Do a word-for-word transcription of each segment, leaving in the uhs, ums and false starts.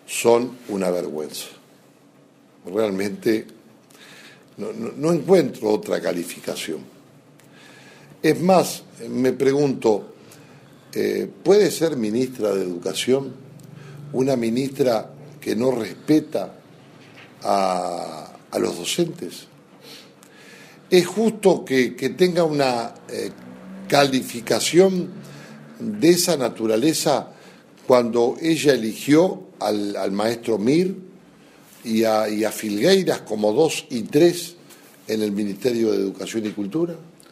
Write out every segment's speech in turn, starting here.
son una vergüenza. Realmente no, no, no encuentro otra calificación. Es más, me pregunto, eh, ¿puede ser ministra de Educación una ministra que no respeta a, a los docentes? ¿Es justo que, que tenga una eh, calificación de esa naturaleza cuando ella eligió al, al maestro Mir y a, y a Filgueiras como dos y tres en el Ministerio de Educación y Cultura?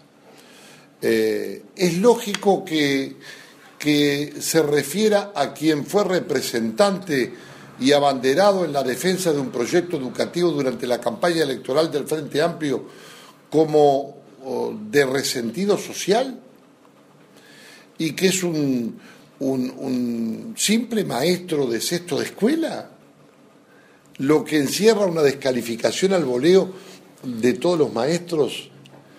Eh, es lógico que, que se refiera a quien fue representante y abanderado en la defensa de un proyecto educativo durante la campaña electoral del Frente Amplio como oh, de resentido social, y que es un, un, un simple maestro de sexto de escuela, lo que encierra una descalificación al voleo de todos los maestros.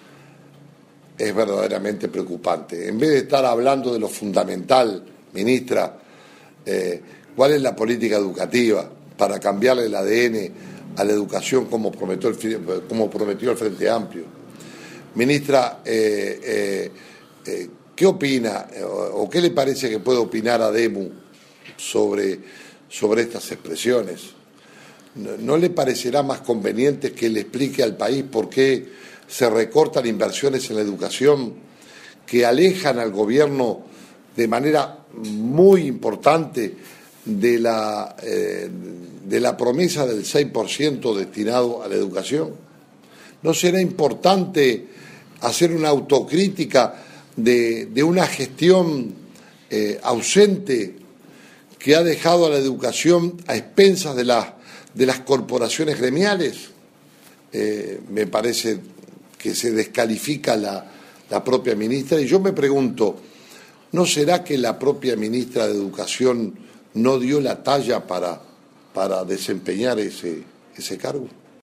Es verdaderamente preocupante. En vez de estar hablando de lo fundamental, ministra, eh, ¿cuál es la política educativa para cambiarle el A D N a la educación como prometió el, como prometió el Frente Amplio? Ministra, eh, eh, eh, ¿qué opina o, o qué le parece que puede opinar ADEMU sobre, sobre estas expresiones? ¿No, ¿No le parecerá más conveniente que le explique al país por qué se recortan inversiones en la educación que alejan al gobierno de manera muy importante de la, eh, de la promesa del seis por ciento destinado a la educación? ¿No será importante hacer una autocrítica de, de una gestión eh, ausente que ha dejado a la educación a expensas de, la, de las corporaciones gremiales? Eh, me parece que se descalifica la, la propia ministra, y yo me pregunto, ¿no será que la propia ministra de Educación no dio la talla para, para desempeñar ese, ese cargo?